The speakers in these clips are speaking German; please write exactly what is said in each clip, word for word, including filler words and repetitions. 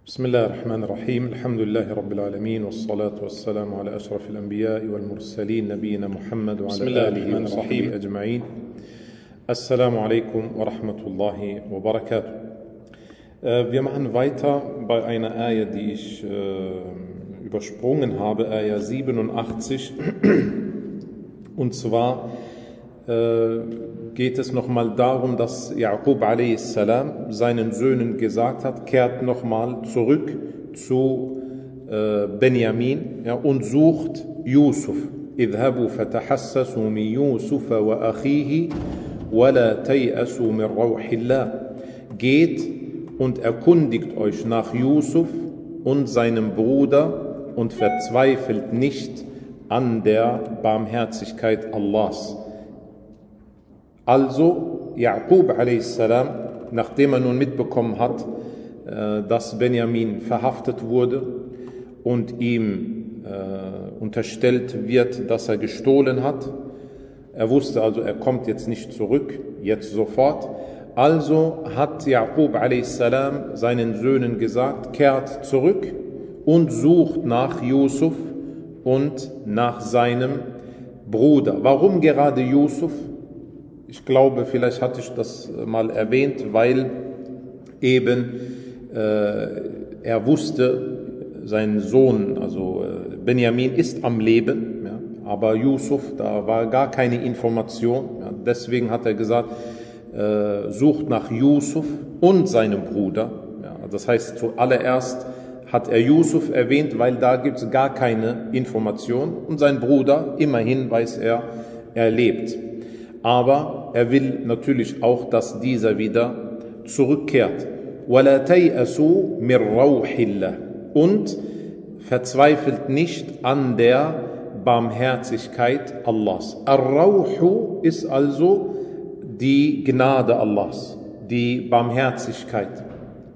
بسم الله الرحمن الرحيم الحمد لله رب العالمين والصلاة والسلام على أشرف الأنبياء والمرسلين نبينا محمد وعلى آله وصحبه أجمعين. Assalamu alaikum wa rahmatullahi wa barakatuh. Wir machen weiter bei einer Ayah, die ich äh, übersprungen habe, Ayah siebenundachtzig. Und zwar äh, geht es nochmal darum, dass Jaqub a.s. seinen Söhnen gesagt hat, kehrt nochmal zurück zu äh, Benjamin, ja, und sucht Yusuf. اذهبوا فتحسسوا من يوسف وأخيه ولا تيأسوا من روح الله. Geht und erkundigt euch nach Yusuf und seinem Bruder und verzweifelt nicht an der Barmherzigkeit Allahs. Also Jaqub a.s., nachdem er nun mitbekommen hat, dass Benjamin verhaftet wurde und ihm äh, unterstellt wird, dass er gestohlen hat, er wusste also, er kommt jetzt nicht zurück, jetzt sofort, also hat Jaqub a.s. seinen Söhnen gesagt, kehrt zurück und sucht nach Yusuf und nach seinem Bruder. Warum gerade Yusuf? Ich glaube, vielleicht hatte ich das mal erwähnt, weil eben äh, er wusste, sein Sohn, also äh, Benjamin ist am Leben, ja, aber Yusuf, da war gar keine Information. Ja, deswegen hat er gesagt, äh, sucht nach Yusuf und seinem Bruder. Ja, das heißt, zuallererst hat er Yusuf erwähnt, weil da gibt es gar keine Information. Und sein Bruder, immerhin weiß er, er lebt. Aber er will natürlich auch, dass dieser wieder zurückkehrt. وَلَا تَيْأَسُوا مِنْ رَوْحِ اللَّهِ. Und verzweifelt nicht an der Barmherzigkeit Allahs. Ar-Rauhu ist also die Gnade Allahs, die Barmherzigkeit.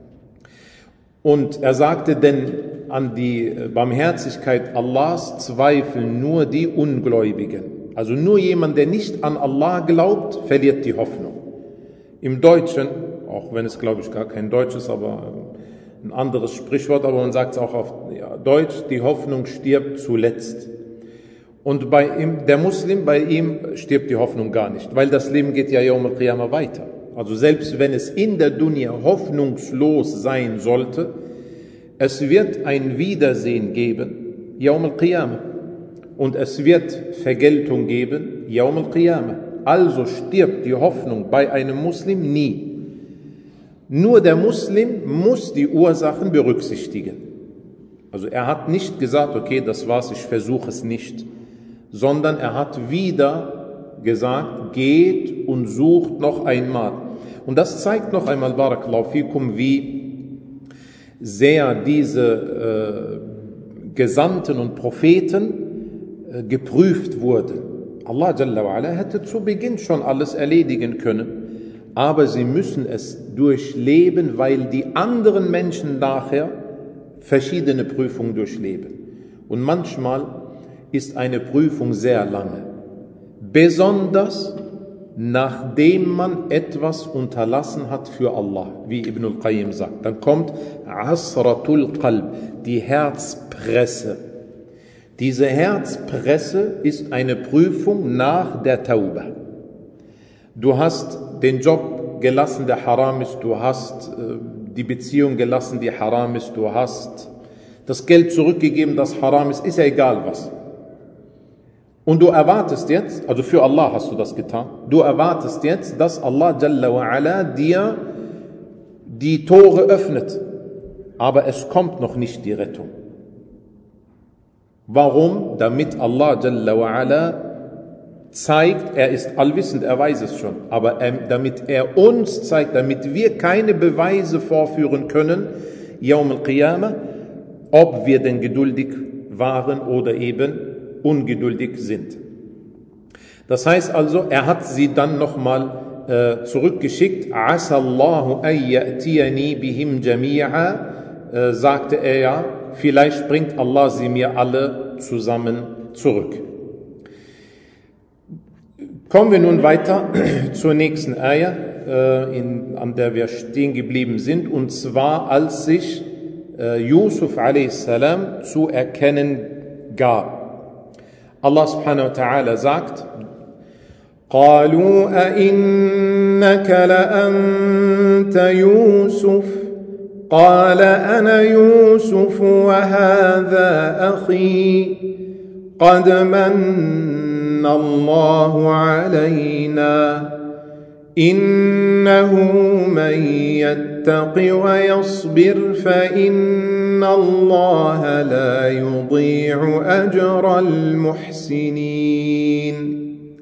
Und er sagte, denn an die Barmherzigkeit Allahs zweifeln nur die Ungläubigen. Also nur jemand, der nicht an Allah glaubt, verliert die Hoffnung. Im Deutschen, auch wenn es glaube ich gar kein Deutsch ist, aber ein anderes Sprichwort, aber man sagt es auch auf ja, Deutsch, die Hoffnung stirbt zuletzt. Und bei ihm, der Muslim, bei ihm stirbt die Hoffnung gar nicht, weil das Leben geht ja Yawm al-Qiyamah weiter. Also selbst wenn es in der Dunya hoffnungslos sein sollte, es wird ein Wiedersehen geben, Yawm al-Qiyamah. Und es wird Vergeltung geben, Yawm al-Qiyamah. Also stirbt die Hoffnung bei einem Muslim nie. Nur der Muslim muss die Ursachen berücksichtigen. Also er hat nicht gesagt, okay, das war's, ich versuche es nicht, sondern er hat wieder gesagt, geht und sucht noch einmal. Und das zeigt noch einmal, Barakallahu fikum, wie sehr diese äh, Gesandten und Propheten äh, geprüft wurden. Allah Jalla wa Ala hätte zu Beginn schon alles erledigen können, aber sie müssen es durchleben, weil die anderen Menschen nachher verschiedene Prüfungen durchleben. Und manchmal ist eine Prüfung sehr lange, besonders nachdem man etwas unterlassen hat für Allah, wie Ibn al-Qayyim sagt. Dann kommt Asratul Qalb, die Herzpresse. Diese Herzpresse ist eine Prüfung nach der Tauba. Du hast den Job gelassen, der haram ist, du hast äh, die Beziehung gelassen, die haram ist, du hast das Geld zurückgegeben, das haram ist, ist ja egal was. Und du erwartest jetzt, also für Allah hast du das getan, du erwartest jetzt, dass Allah Jalla wa Ala dir die Tore öffnet, aber es kommt noch nicht die Rettung. Warum? Damit Allah Jalla wa Ala zeigt, er ist allwissend, er weiß es schon, aber er, damit er uns zeigt, damit wir keine Beweise vorführen können, Yawm al-Qiyamah, ob wir denn geduldig waren oder eben ungeduldig sind. Das heißt also, er hat sie dann nochmal äh, zurückgeschickt, Asallahu an ya'tiyani bihim jami'a, äh, sagte er ja, vielleicht bringt Allah sie mir alle zusammen zurück. Kommen wir nun weiter zur nächsten Ayah, äh, in, an der wir stehen geblieben sind, und zwar als sich äh, Yusuf a s. zu erkennen gab. Allah subhanahu wa ta'ala sagt, قالوا أئنك لأنت يوسف قال أنا يوسف وهذا أخي قد من الله علينا إنه من يتق ويصبر فإن الله لا يضيع أجر المحسنين.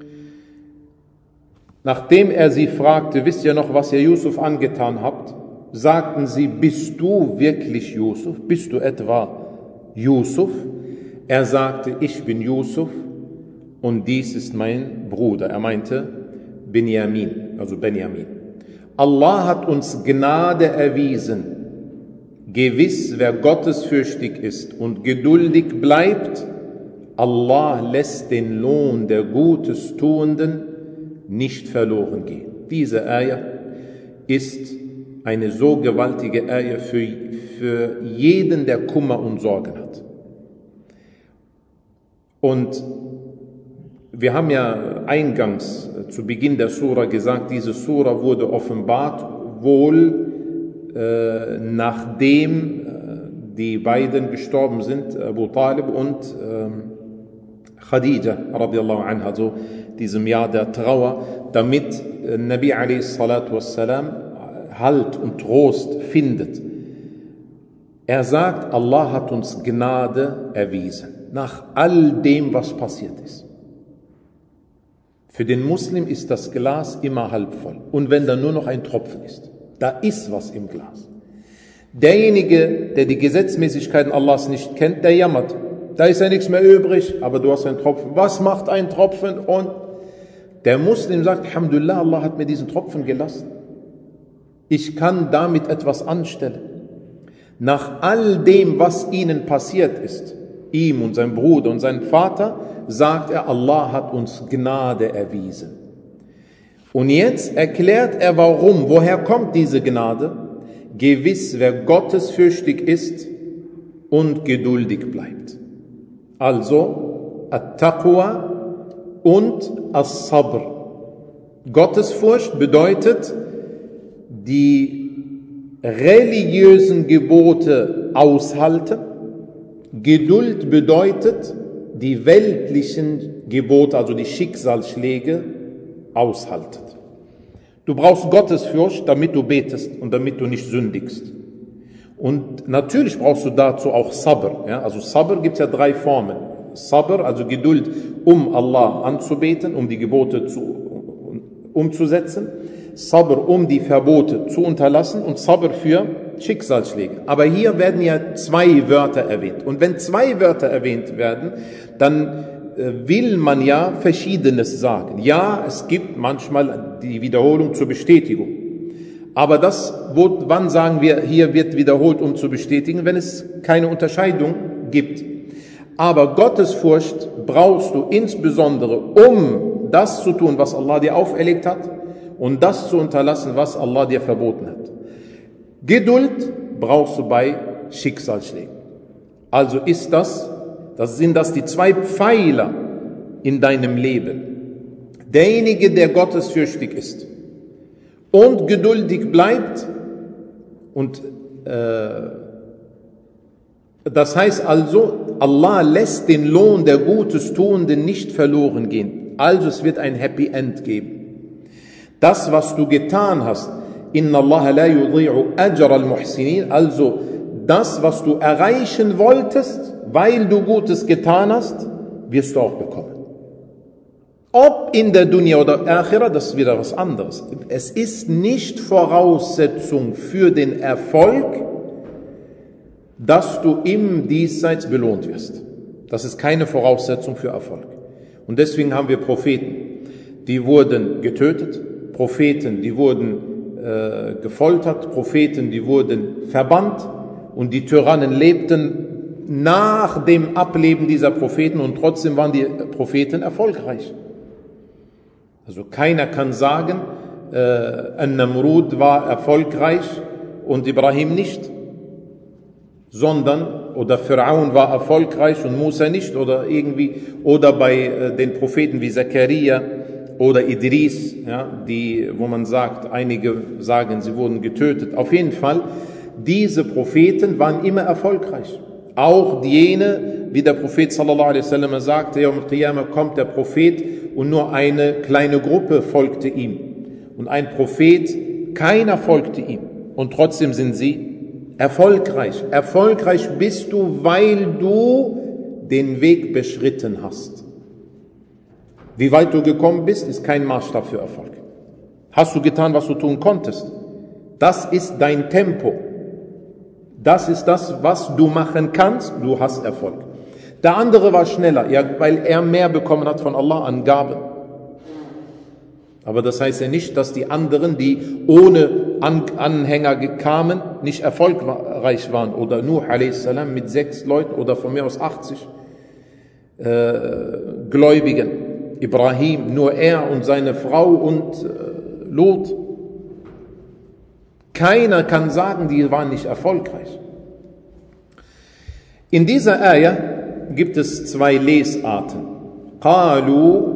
Nachdem er sie fragte, wisst ihr noch, was ihr Yusuf angetan habt? Sagten sie, bist du wirklich Yusuf? Bist du etwa Yusuf? Er sagte, ich bin Yusuf und dies ist mein Bruder. Er meinte Benjamin, also Benjamin. Allah hat uns Gnade erwiesen. Gewiss, wer gottesfürchtig ist und geduldig bleibt, Allah lässt den Lohn der Gutes Tuenden nicht verloren gehen. Diese Ayah ist eine so gewaltige Ayah für, für jeden, der Kummer und Sorgen hat. Und wir haben ja eingangs zu Beginn der Sura gesagt, diese Sura wurde offenbart, wohl äh, nachdem äh, die beiden gestorben sind, Abu Talib und äh, Khadija radiallahu anha, also diesem Jahr der Trauer, damit äh, Nabi alayhi salatu wassalam Halt und Trost findet. Er sagt, Allah hat uns Gnade erwiesen, nach all dem, was passiert ist. Für den Muslim ist das Glas immer halb voll. Und wenn da nur noch ein Tropfen ist, da ist was im Glas. Derjenige, der die Gesetzmäßigkeiten Allahs nicht kennt, der jammert. Da ist ja nichts mehr übrig, aber du hast einen Tropfen. Was macht ein Tropfen? Und der Muslim sagt, Alhamdulillah, Allah hat mir diesen Tropfen gelassen. Ich kann damit etwas anstellen. Nach all dem, was ihnen passiert ist, ihm und seinem Bruder und seinem Vater, sagt er, Allah hat uns Gnade erwiesen. Und jetzt erklärt er, warum, woher kommt diese Gnade? Gewiss, wer gottesfürchtig ist und geduldig bleibt. Also, At-Taqwa und As-Sabr. Gottesfurcht bedeutet, die religiösen Gebote aushalten. Geduld bedeutet, die weltlichen Gebote, also die Schicksalsschläge, aushalten. Du brauchst Gottesfurcht, damit du betest und damit du nicht sündigst. Und natürlich brauchst du dazu auch Sabr. Ja? Also Sabr gibt es ja drei Formen. Sabr, also Geduld, um Allah anzubeten, um die Gebote zu, umzusetzen. Sabr, um die Verbote zu unterlassen, und Sabr für Schicksalsschläge. Aber hier werden ja zwei Wörter erwähnt. Und wenn zwei Wörter erwähnt werden, dann äh, will man ja Verschiedenes sagen. Ja, es gibt manchmal die Wiederholung zur Bestätigung. Aber das, wo, wann sagen wir, hier wird wiederholt, um zu bestätigen, wenn es keine Unterscheidung gibt. Aber Gottesfurcht brauchst du insbesondere, um das zu tun, was Allah dir auferlegt hat, und das zu unterlassen, was Allah dir verboten hat. Geduld brauchst du bei Schicksalsschlägen. Also ist das, das sind das die zwei Pfeiler in deinem Leben. Derjenige, der gottesfürchtig ist und geduldig bleibt, und äh, das heißt also, Allah lässt den Lohn der Gutes Tuenden nicht verloren gehen. Also es wird ein Happy End geben. Das, was du getan hast, Inna Allah la yudhi'u ajra al-muhsinin, also das, was du erreichen wolltest, weil du Gutes getan hast, wirst du auch bekommen. Ob in der Dunya oder Akhira, das ist wieder was anderes. Es ist nicht Voraussetzung für den Erfolg, dass du im Diesseits belohnt wirst. Das ist keine Voraussetzung für Erfolg. Und deswegen haben wir Propheten, die wurden getötet, Propheten, die wurden äh, gefoltert, Propheten, die wurden verbannt, und die Tyrannen lebten nach dem Ableben dieser Propheten, und trotzdem waren die Propheten erfolgreich. Also keiner kann sagen, äh, An-Namrud war erfolgreich und Ibrahim nicht. sondern, oder Pharaon war erfolgreich und Musa nicht, oder irgendwie, oder bei äh, den Propheten wie Zakaria oder Idris, ja, die, wo man sagt, einige sagen, sie wurden getötet. Auf jeden Fall, diese Propheten waren immer erfolgreich. Auch jene, wie der Prophet sallallahu alaihi wasallam sagte, Yawm al-Qiyamah kommt der Prophet und nur eine kleine Gruppe folgte ihm. Und ein Prophet, keiner folgte ihm. Und trotzdem sind sie erfolgreich. Erfolgreich bist du, weil du den Weg beschritten hast. Wie weit du gekommen bist, ist kein Maßstab für Erfolg. Hast du getan, was du tun konntest? Das ist dein Tempo. Das ist das, was du machen kannst. Du hast Erfolg. Der andere war schneller, ja, weil er mehr bekommen hat von Allah an Gaben. Aber das heißt ja nicht, dass die anderen, die ohne Anhänger kamen, nicht erfolgreich waren. Oder Nuh a s. mit sechs Leuten oder von mir aus achtzig äh, Gläubigen. Ibrahim, nur er und seine Frau und äh, Lot. Keiner kann sagen, die waren nicht erfolgreich. In dieser Ayah gibt es zwei Lesarten. Qalu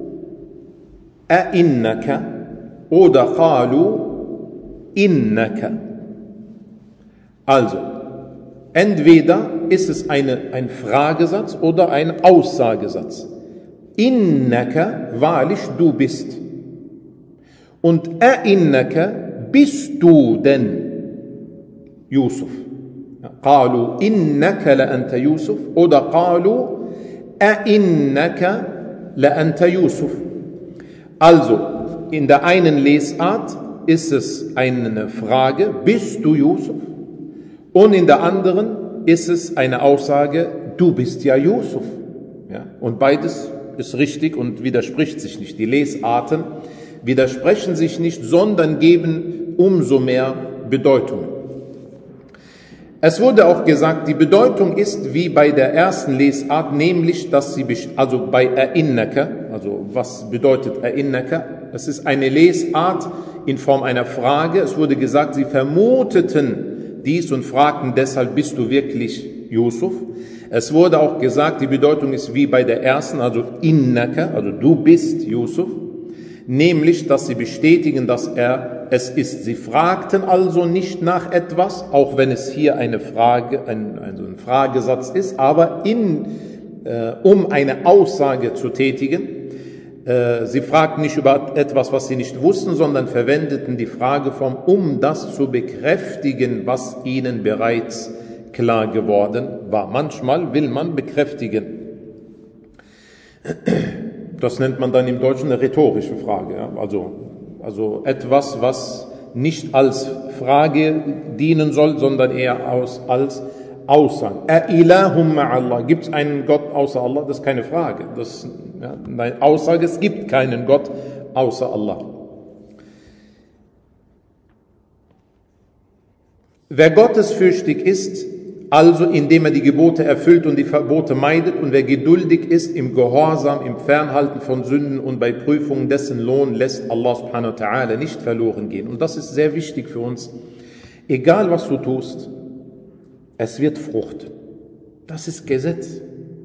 a'innaka oder qalu innaka. Also, entweder ist es eine, ein Fragesatz oder ein Aussagesatz. Innaka, wahrlich, du bist. Und a'innaka, bist du denn Yusuf? Qalu innaka la anta Yusuf oder qalu a'innaka la anta Yusuf. Also, in der einen Lesart ist es eine Frage, bist du Yusuf? Und in der anderen ist es eine Aussage, du bist ja Yusuf. Ja? Und beides ist richtig und widerspricht sich nicht. Die Lesarten widersprechen sich nicht, sondern geben umso mehr Bedeutung. Es wurde auch gesagt, die Bedeutung ist wie bei der ersten Lesart, nämlich, dass sie, also bei A'innaka, also was bedeutet A'innaka? Es ist eine Lesart in Form einer Frage. Es wurde gesagt, sie vermuteten dies und fragten deshalb, bist du wirklich Yusuf? Es wurde auch gesagt, die Bedeutung ist wie bei der ersten, also Innaka, also du bist Yusuf. Nämlich, dass sie bestätigen, dass er es ist. Sie fragten also nicht nach etwas, auch wenn es hier eine Frage, ein, also ein Fragesatz ist, aber in, äh, um eine Aussage zu tätigen. Äh, sie fragten nicht über etwas, was sie nicht wussten, sondern verwendeten die Frageform, um das zu bekräftigen, was ihnen bereits klar geworden war. Manchmal will man bekräftigen. Das nennt man dann im Deutschen eine rhetorische Frage. Ja? Also, also etwas, was nicht als Frage dienen soll, sondern eher aus, als Aussage. A'ilahum ma'allah. Gibt es einen Gott außer Allah? Das ist keine Frage. Das ist ja, eine Aussage, es gibt keinen Gott außer Allah. Wer gottesfürchtig ist, also indem er die Gebote erfüllt und die Verbote meidet, und wer geduldig ist im Gehorsam, im Fernhalten von Sünden und bei Prüfungen, dessen Lohn lässt Allah subhanahu wa ta'ala nicht verloren gehen. Und das ist sehr wichtig für uns. Egal was du tust, es wird fruchten. Das ist Gesetz.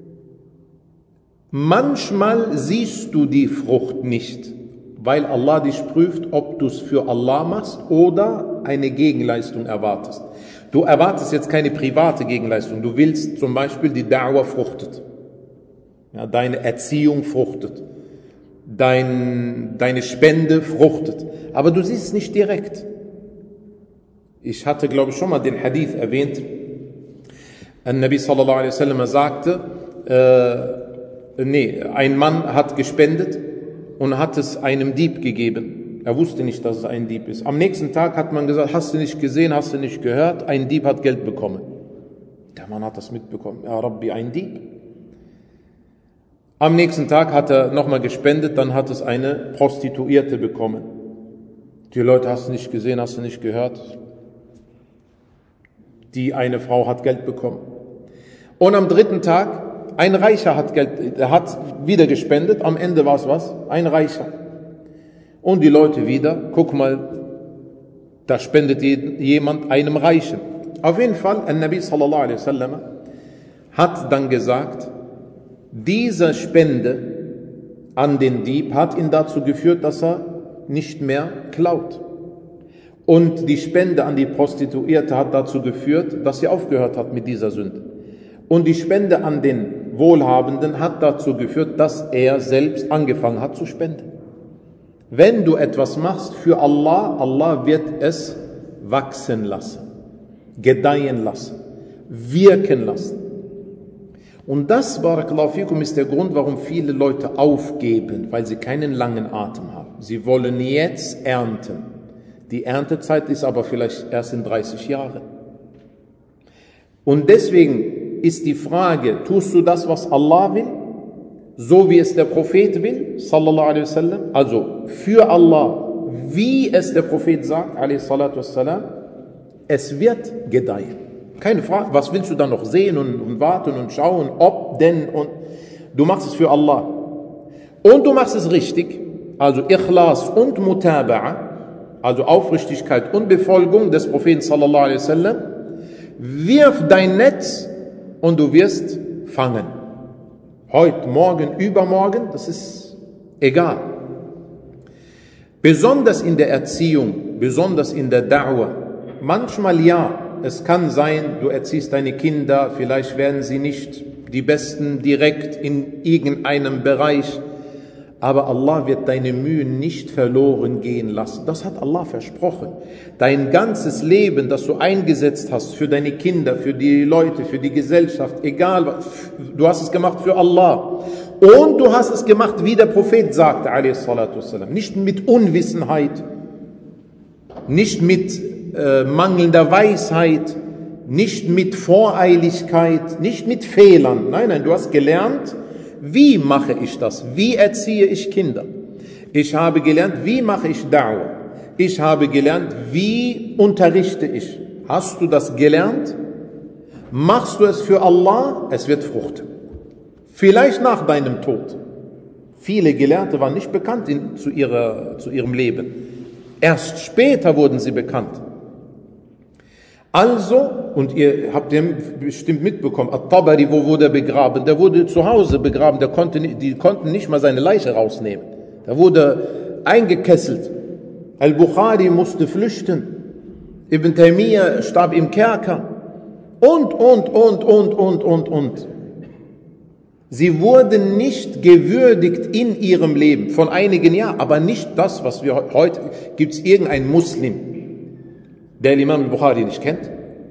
Manchmal siehst du die Frucht nicht, weil Allah dich prüft, ob du es für Allah machst oder eine Gegenleistung erwartest. Du erwartest jetzt keine private Gegenleistung. Du willst zum Beispiel, die Da'wah fruchtet. Ja, deine Erziehung fruchtet. Dein, deine Spende fruchtet. Aber du siehst es nicht direkt. Ich hatte, glaube ich, schon mal den Hadith erwähnt. An-Nabi sallallahu alaihi wasallam sagte, äh, nee, ein Mann hat gespendet und hat es einem Dieb gegeben. Er wusste nicht, dass es ein Dieb ist. Am nächsten Tag hat man gesagt, hast du nicht gesehen, hast du nicht gehört, ein Dieb hat Geld bekommen. Der Mann hat das mitbekommen. Ja, Rabbi, ein Dieb. Am nächsten Tag hat er nochmal gespendet, dann hat es eine Prostituierte bekommen. Die Leute, hast du nicht gesehen, hast du nicht gehört. Die eine Frau hat Geld bekommen. Und am dritten Tag, ein Reicher hat Geld, er hat wieder gespendet, am Ende war es was? Ein Reicher. Und die Leute wieder, guck mal, da spendet jemand einem Reichen. Auf jeden Fall, An-Nabi sallallahu alaihi wasallam hat dann gesagt, diese Spende an den Dieb hat ihn dazu geführt, dass er nicht mehr klaut. Und die Spende an die Prostituierte hat dazu geführt, dass sie aufgehört hat mit dieser Sünde. Und die Spende an den Wohlhabenden hat dazu geführt, dass er selbst angefangen hat zu spenden. Wenn du etwas machst für Allah, Allah wird es wachsen lassen, gedeihen lassen, wirken lassen. Und das, barakallahu fikum, ist der Grund, warum viele Leute aufgeben, weil sie keinen langen Atem haben. Sie wollen jetzt ernten. Die Erntezeit ist aber vielleicht erst in dreißig Jahren. Und deswegen ist die Frage, tust du das, was Allah will, so wie es der Prophet will, sallallahu alaihi wasallam, also für Allah, wie es der Prophet sagt, alaihi salatu wassalam, es wird gedeihen. Keine Frage, was willst du dann noch sehen und, und warten und schauen, ob denn, und du machst es für Allah. Und du machst es richtig, also Ikhlas und Mutaba'a, also Aufrichtigkeit und Befolgung des Propheten sallallahu alaihi wasallam, wirf dein Netz und du wirst fangen. Heute, morgen, übermorgen, das ist egal. Besonders in der Erziehung, besonders in der Da'wah. Manchmal ja, es kann sein, du erziehst deine Kinder, vielleicht werden sie nicht die Besten direkt in irgendeinem Bereich, aber Allah wird deine Mühen nicht verloren gehen lassen. Das hat Allah versprochen. Dein ganzes Leben, das du eingesetzt hast für deine Kinder, für die Leute, für die Gesellschaft, egal was, du hast es gemacht für Allah. Und du hast es gemacht, wie der Prophet sagte, alaihi salatu wassalam. Nicht mit Unwissenheit, nicht mit äh, mangelnder Weisheit, nicht mit Voreiligkeit, nicht mit Fehlern. Nein, nein, du hast gelernt, wie mache ich das? Wie erziehe ich Kinder? Ich habe gelernt, wie mache ich Da'wah? Ich habe gelernt, wie unterrichte ich? Hast du das gelernt? Machst du es für Allah? Es wird fruchten. Vielleicht nach deinem Tod. Viele Gelehrte waren nicht bekannt in, zu, ihrer, zu ihrem Leben. Erst später wurden sie bekannt. Also, und ihr habt ja bestimmt mitbekommen, At-Tabari, wo wurde er begraben? Der wurde zu Hause begraben, der konnte, die konnten nicht mal seine Leiche rausnehmen. Der wurde eingekesselt. Al-Bukhari musste flüchten. Ibn Taymiyyah starb im Kerker. Und, und, und, und, und, und, und. Sie wurden nicht gewürdigt in ihrem Leben, von einigen ja, aber nicht das, was wir heute, gibt es irgendeinen Muslim, der Imam al-Bukhari nicht kennt?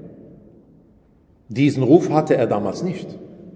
Diesen Ruf hatte er damals nicht.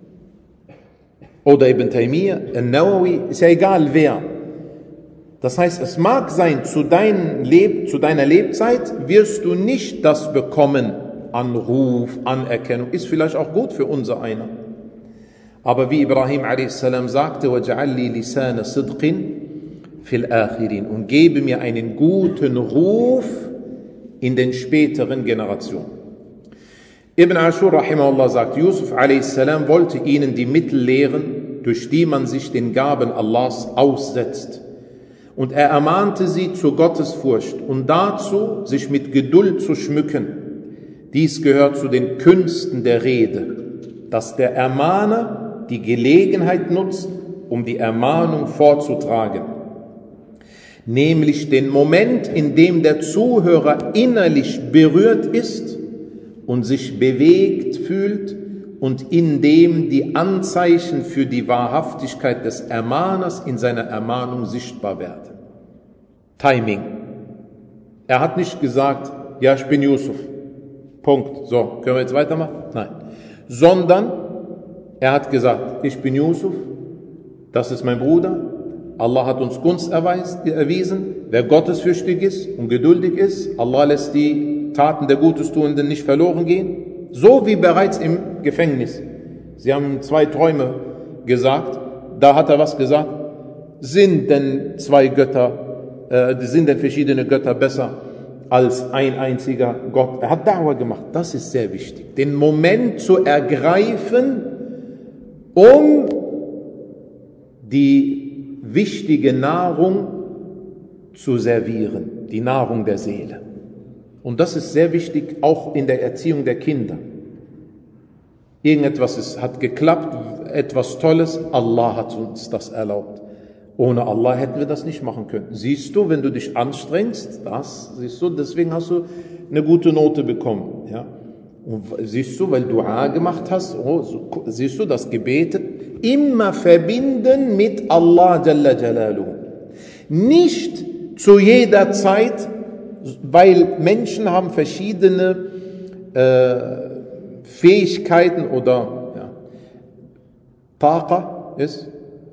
Oder Ibn Taymiyyah, An-Nawawi, ist ja egal wer. Das heißt, es mag sein, zu, dein Leb, zu deiner Lebzeit wirst du nicht das bekommen an Ruf, Anerkennung. Ist vielleicht auch gut für unser einer. Aber wie Ibrahim a s. sagte, وَجَعَلْ لِي لِسَانَ صِدْقٍ فِي الْآخِرِينَ, und gebe mir einen guten Ruf in den späteren Generationen. Ibn Ashur rahimahullah sagt, Yusuf a s. wollte ihnen die Mittel lehren, durch die man sich den Gaben Allahs aussetzt. Und er ermahnte sie zur Gottesfurcht und dazu, sich mit Geduld zu schmücken. Dies gehört zu den Künsten der Rede, dass der Ermahner die Gelegenheit nutzt, um die Ermahnung vorzutragen. Nämlich den Moment, in dem der Zuhörer innerlich berührt ist und sich bewegt fühlt und in dem die Anzeichen für die Wahrhaftigkeit des Ermahners in seiner Ermahnung sichtbar werden. Timing. Er hat nicht gesagt, ja, ich bin Yusuf. Punkt. So, können wir jetzt weitermachen? Nein. Sondern er hat gesagt, ich bin Yusuf, das ist mein Bruder, Allah hat uns Gunst erwiesen, wer gottesfürchtig ist und geduldig ist, Allah lässt die Taten der Gutestuenden nicht verloren gehen, so wie bereits im Gefängnis. Sie haben zwei Träume gesagt, da hat er was gesagt, sind denn zwei Götter, äh, sind denn verschiedene Götter besser als ein einziger Gott? Er hat Da'wah gemacht, das ist sehr wichtig, den Moment zu ergreifen, um die wichtige Nahrung zu servieren, die Nahrung der Seele. Und das ist sehr wichtig, auch in der Erziehung der Kinder. Irgendetwas ist, hat geklappt, etwas Tolles, Allah hat uns das erlaubt. Ohne Allah hätten wir das nicht machen können. Siehst du, wenn du dich anstrengst, das, siehst du, deswegen hast du eine gute Note bekommen. Ja? Und siehst du, weil du Dua gemacht hast, oh, so, siehst du, das Gebetet, immer verbinden mit Allah Jalla Jalaluhu. Nicht zu jeder Zeit, weil Menschen haben verschiedene äh, Fähigkeiten oder ja, Taqa ist,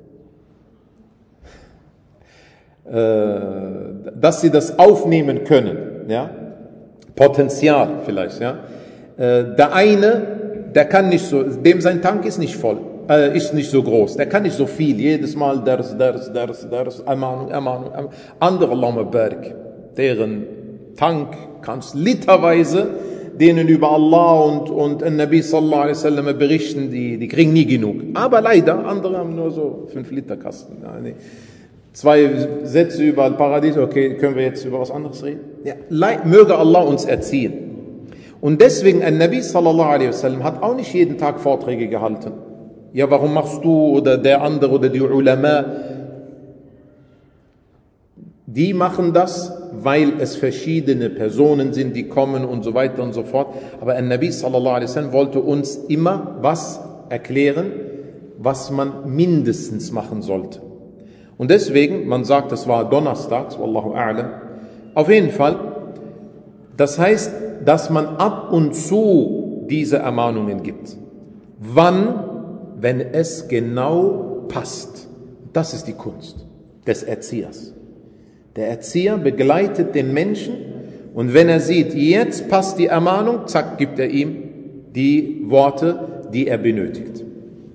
äh, dass sie das aufnehmen können, ja, Potenzial vielleicht, ja. Äh, der eine, der kann nicht so, dem sein Tank ist nicht voll, äh, ist nicht so groß, der kann nicht so viel, jedes Mal ders, ders, ders, ders, Ermahnung, Ermahnung, Ermahnung. Andere, Allahumma barik, deren Tank kannst literweise denen über Allah und, und den Nabi sallallahu alaihi wasallam berichten, die, die kriegen nie genug. Aber leider, andere haben nur so fünf Liter Kasten. Ja, nee. Zwei Sätze über Paradies, okay, können wir jetzt über was anderes reden? Ja, möge Allah uns erziehen. Und deswegen, ein Nabi sallallahu alaihi wasallam hat auch nicht jeden Tag Vorträge gehalten. Ja, warum machst du oder der andere oder die Ulama? Die machen das, weil es verschiedene Personen sind, die kommen und so weiter und so fort. Aber ein Nabi sallallahu alaihi wasallam wollte uns immer was erklären, was man mindestens machen sollte. Und deswegen, man sagt, das war donnerstags, wallahu a'lam. Auf jeden Fall, das heißt, dass man ab und zu diese Ermahnungen gibt. Wann? Wenn es genau passt. Das ist die Kunst des Erziehers. Der Erzieher begleitet den Menschen und wenn er sieht, jetzt passt die Ermahnung, zack, gibt er ihm die Worte, die er benötigt.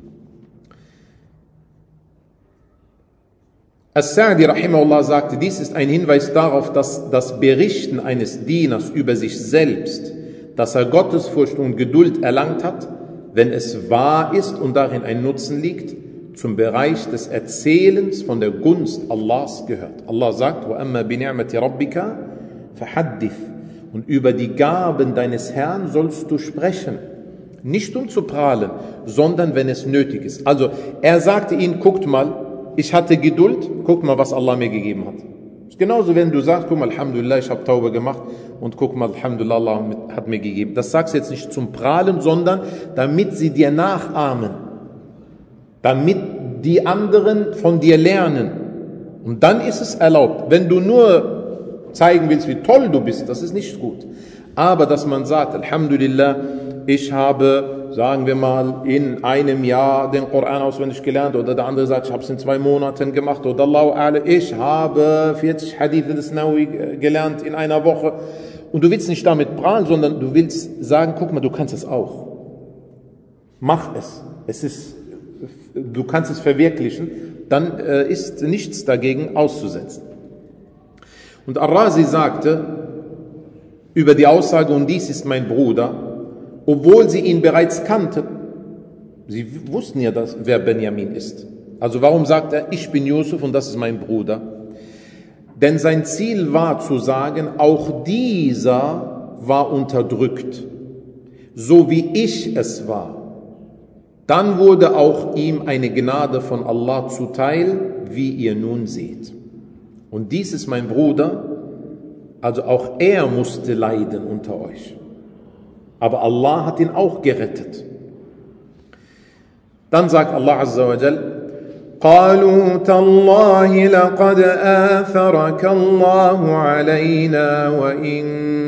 As-Sa'di rahimahullah sagte, dies ist ein Hinweis darauf, dass das Berichten eines Dieners über sich selbst, dass er Gottesfurcht und Geduld erlangt hat, wenn es wahr ist und darin ein Nutzen liegt, zum Bereich des Erzählens von der Gunst Allahs gehört. Allah sagt, وَأَمَّا بِنِعْمَةِ رَبِّكَ فَحَدِّثْ. Und über die Gaben deines Herrn sollst du sprechen. Nicht um zu prahlen, sondern wenn es nötig ist. Also er sagte ihnen, guckt mal, ich hatte Geduld, guckt mal, was Allah mir gegeben hat. Genauso, wenn du sagst, guck mal, Alhamdulillah, ich habe Tauba gemacht und guck mal, Alhamdulillah, Allah hat mir gegeben. Das sagst du jetzt nicht zum Prahlen, sondern damit sie dir nachahmen. Damit die anderen von dir lernen. Und dann ist es erlaubt. Wenn du nur zeigen willst, wie toll du bist, das ist nicht gut. Aber dass man sagt, Alhamdulillah, ich habe, sagen wir mal, in einem Jahr den Koran auswendig gelernt, oder der andere sagt, ich habe es in zwei Monaten gemacht, oder Allahu A'la, ich habe vierzig Hadith des Nawawi gelernt in einer Woche. Und du willst nicht damit prahlen, sondern du willst sagen, guck mal, du kannst es auch. Mach es. Es ist Du kannst es verwirklichen, dann äh, ist nichts dagegen auszusetzen. Und Ar-Razi sagte über die Aussage, und dies ist mein Bruder, obwohl sie ihn bereits kannten, sie wussten ja, dass, wer Benjamin ist. Also warum sagt er, ich bin Yusuf und das ist mein Bruder? Denn sein Ziel war zu sagen, auch dieser war unterdrückt, so wie ich es war. Dann wurde auch ihm eine Gnade von Allah zuteil, wie ihr nun seht. Und dies ist mein Bruder, also auch er musste leiden unter euch. Aber Allah hat ihn auch gerettet. Dann sagt Allah Azza wa Jal, قالوا تالله لقد آثرك الله علينا وإن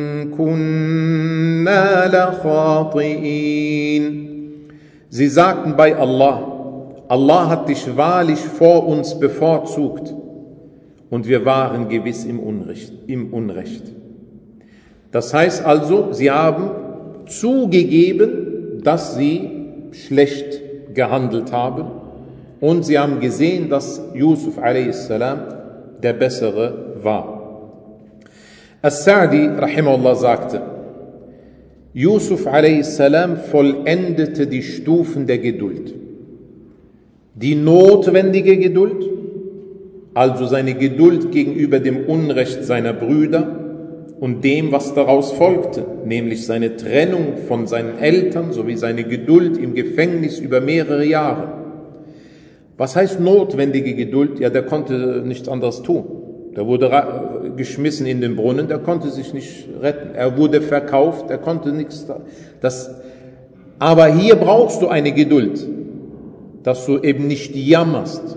كنا لخاطئين. Sie sagten bei Allah, Allah hat dich wahrlich vor uns bevorzugt und wir waren gewiss im Unrecht. Im Unrecht. Das heißt also, sie haben zugegeben, dass sie schlecht gehandelt haben und sie haben gesehen, dass Yusuf a s. der Bessere war. As-Sa'di rahimahullah sagte, Yusuf a s. vollendete die Stufen der Geduld. Die notwendige Geduld, also seine Geduld gegenüber dem Unrecht seiner Brüder, und dem, was daraus folgte, nämlich seine Trennung von seinen Eltern sowie seine Geduld im Gefängnis über mehrere Jahre. Was heißt notwendige Geduld? Ja, der konnte nichts anderes tun. Der wurde geschmissen in den Brunnen, der konnte sich nicht retten. Er wurde verkauft, er konnte nichts. Das, aber hier brauchst du eine Geduld, dass du eben nicht jammerst.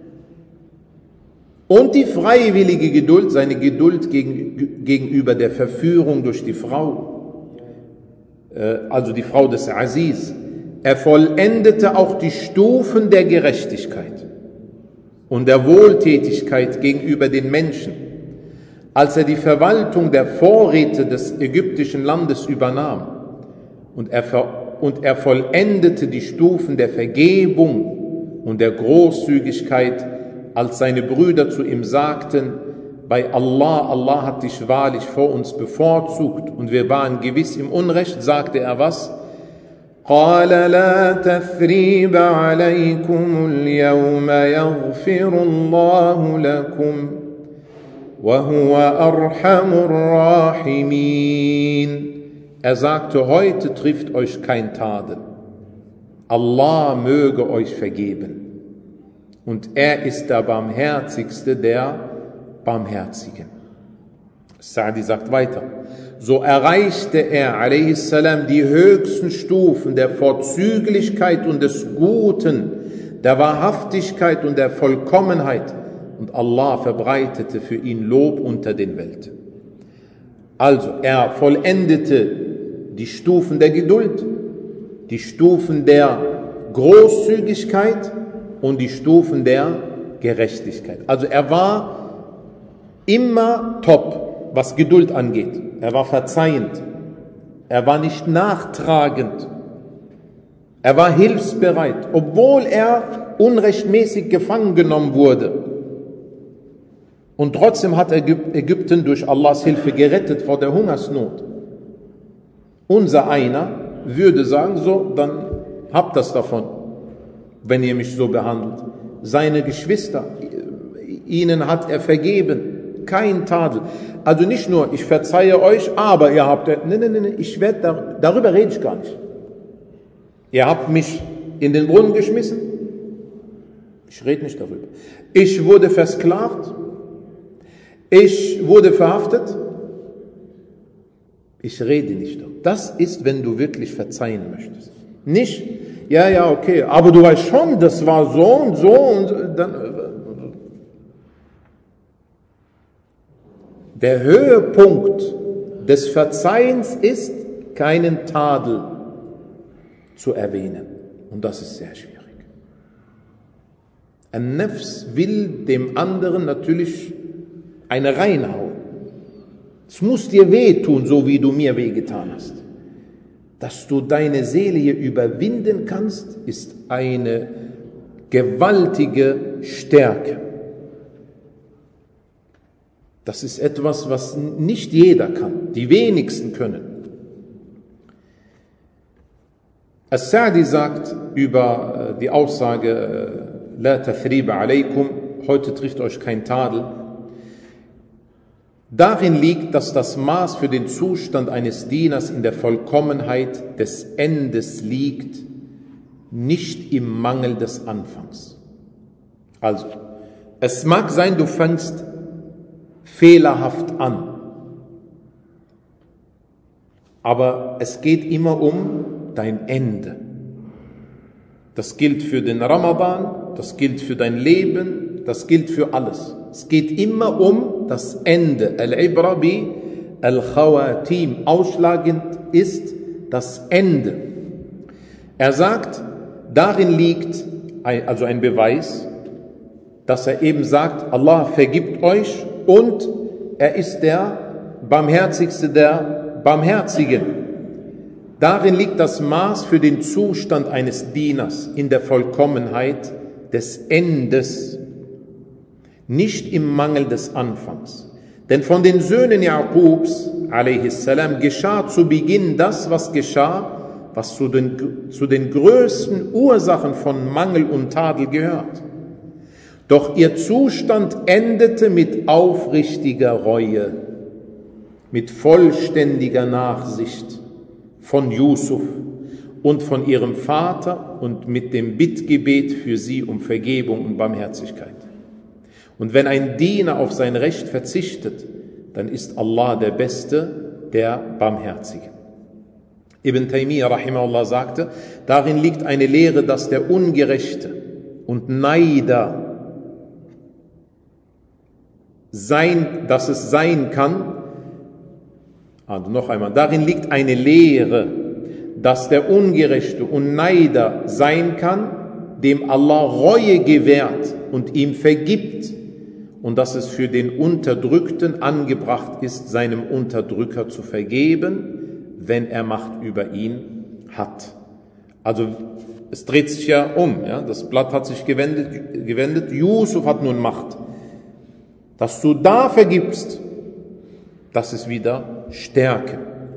Und die freiwillige Geduld, seine Geduld gegen, gegenüber der Verführung durch die Frau, äh, also die Frau des Aziz. Er vollendete auch die Stufen der Gerechtigkeit und der Wohltätigkeit gegenüber den Menschen, als er die Verwaltung der Vorräte des ägyptischen Landes übernahm. Und er, ver- und er vollendete die Stufen der Vergebung und der Großzügigkeit, als seine Brüder zu ihm sagten, bei Allah, Allah hat dich wahrlich vor uns bevorzugt und wir waren gewiss im Unrecht, sagte er was? قال لا تثريب عليكم اليوم يغفر الله لكم وهو أرحم الراحمين. Er sagte, heute trifft euch kein Tadel. Allah möge euch vergeben. Und er ist der Barmherzigste der Barmherzigen. Sa'di sagt weiter, so erreichte er, a.s., die höchsten Stufen der Vorzüglichkeit und des Guten, der Wahrhaftigkeit und der Vollkommenheit, und Allah verbreitete für ihn Lob unter den Welten. Also, er vollendete die Stufen der Geduld, die Stufen der Großzügigkeit und die Stufen der Gerechtigkeit. Also er war immer top, was Geduld angeht. Er war verzeihend. Er war nicht nachtragend. Er war hilfsbereit, obwohl er unrechtmäßig gefangen genommen wurde. Und trotzdem hat Ägypten durch Allahs Hilfe gerettet vor der Hungersnot. Unser einer würde sagen, so, dann habt das davon, wenn ihr mich so behandelt. Seine Geschwister, ihnen hat er vergeben, kein Tadel. Also nicht nur, ich verzeihe euch, aber ihr habt, nein, nein, nein, ich werde, da, darüber rede ich gar nicht. Ihr habt mich in den Brunnen geschmissen, ich rede nicht darüber. Ich wurde versklavt, ich wurde verhaftet, ich rede nicht darüber. Das ist, wenn du wirklich verzeihen möchtest. Nicht, ja, ja, okay, aber du weißt schon, das war so und so und dann. Der Höhepunkt des Verzeihens ist, keinen Tadel zu erwähnen. Und das ist sehr schwierig. Ein Nefs will dem anderen natürlich eine reinhauen. Es muss dir wehtun, so wie du mir wehgetan hast. Dass du deine Seele hier überwinden kannst, ist eine gewaltige Stärke. Das ist etwas, was nicht jeder kann, die wenigsten können. As-Sa'di sagt über die Aussage, La tathriba alaykum, heute trifft euch kein Tadel. Darin liegt, dass das Maß für den Zustand eines Dieners in der Vollkommenheit des Endes liegt, nicht im Mangel des Anfangs. Also, es mag sein, du fängst fehlerhaft an, aber es geht immer um dein Ende. Das gilt für den Ramadan, das gilt für dein Leben, das gilt für alles. Es geht immer um das Ende. Al-Ibra bi al-Khawatim. Ausschlagend ist das Ende. Er sagt, darin liegt also ein Beweis, dass er eben sagt, Allah vergibt euch und er ist der Barmherzigste der Barmherzigen. Darin liegt das Maß für den Zustand eines Dieners in der Vollkommenheit des Endes, nicht im Mangel des Anfangs. Denn von den Söhnen Jakobs, a.s., geschah zu Beginn das, was geschah, was zu den, zu den größten Ursachen von Mangel und Tadel gehört. Doch ihr Zustand endete mit aufrichtiger Reue mit vollständiger Nachsicht von Yusuf und von ihrem Vater und mit dem Bittgebet für sie um Vergebung und Barmherzigkeit. Und wenn ein Diener auf sein Recht verzichtet, dann ist Allah der Beste, der Barmherzige. Ibn Taymiyyah rahimahullah sagte, darin liegt eine Lehre, dass der Ungerechte und Neider sein, dass es sein kann, also noch einmal, darin liegt eine Lehre, dass der Ungerechte und Neider sein kann, dem Allah Reue gewährt und ihm vergibt, und dass es für den Unterdrückten angebracht ist, seinem Unterdrücker zu vergeben, wenn er Macht über ihn hat. Also es dreht sich ja um, ja? Das Blatt hat sich gewendet, gewendet, Yusuf hat nun Macht. Dass du da vergibst, das ist wieder Stärke.